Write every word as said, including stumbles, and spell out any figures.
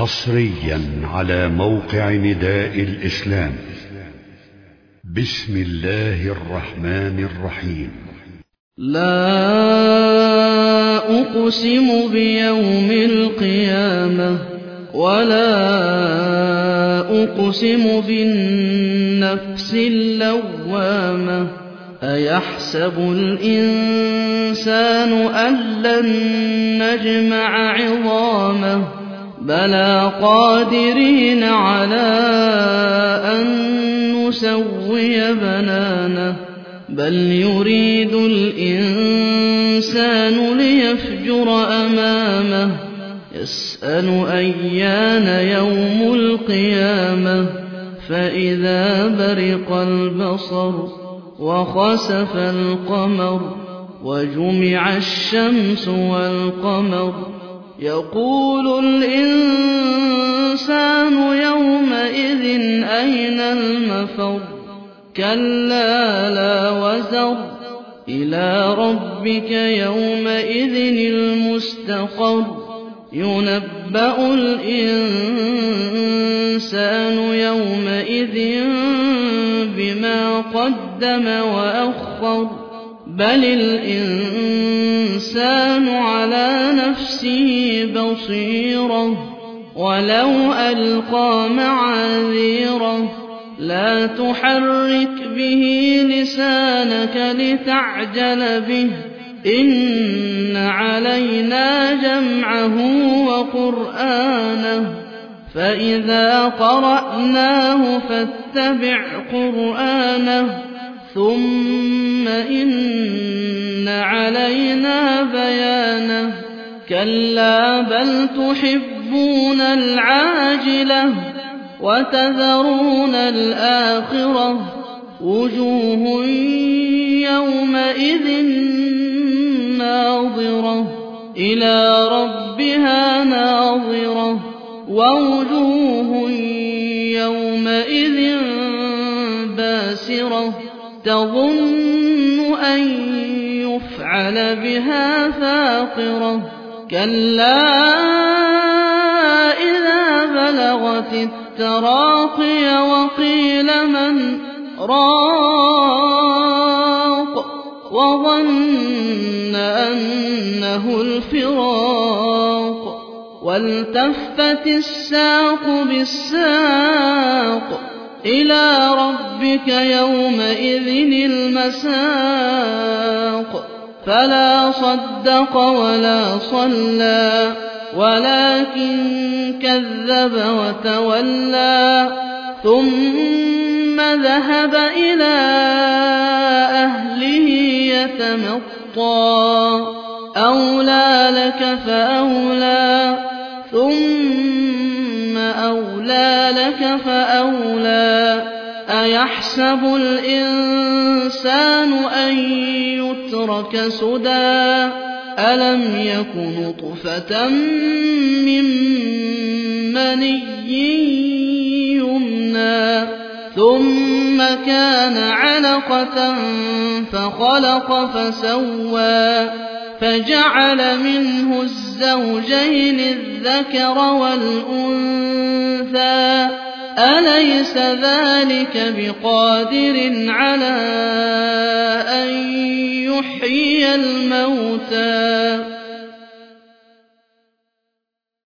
حصريا على موقع نداء الإسلام. بسم الله الرحمن الرحيم. لا أقسم بيوم القيامة ولا أقسم بالنفس اللوامة. أيحسب الإنسان أن لن نجمع عظامه بلى قادرين على أن نسوي بنانه بل يريد الإنسان ليفجر أمامه يسأل أيان يوم القيامة فإذا برق البصر وخسف القمر وجمع الشمس والقمر يقول الإنسان يومئذ أين المفر كلا لا وزر إلى ربك يومئذ المستقر ينبأ الإنسان يومئذ بما قدم وأخر بل الإنسان على نفسه بصيرة ولو ألقى معاذيره لا تحرك به لسانك لتعجل به إن علينا جمعه وقرآنه فإذا قرأناه فاتبع قرآنه ثم إن علينا بيانه كلا بل تحبون العاجلة وتذرون الآخرة وجوه يومئذ ناظرة إلى ربها ناظرة ووجوه يومئذ باسرة تظن أن يفعل بها فاقرة كلا إذا بلغت التراقي وقيل من راق وظن أنه الفراق والتفت الساق بالساق إلى ربك يومئذ المساق فلا صدق ولا صلى ولكن كذب وتولى ثم ذهب إلى أهله يتمطى أولى لك فأولى ثم أولى لك فأولى أيحسب الإنسان أن يترك سدى ألم يك نطفة من مني يمنى ثم كان علقة فخلق فسوى فجعل منه الزوجين الذكر والأنثى أليس ذلك بقادر على أن يحيي الموتى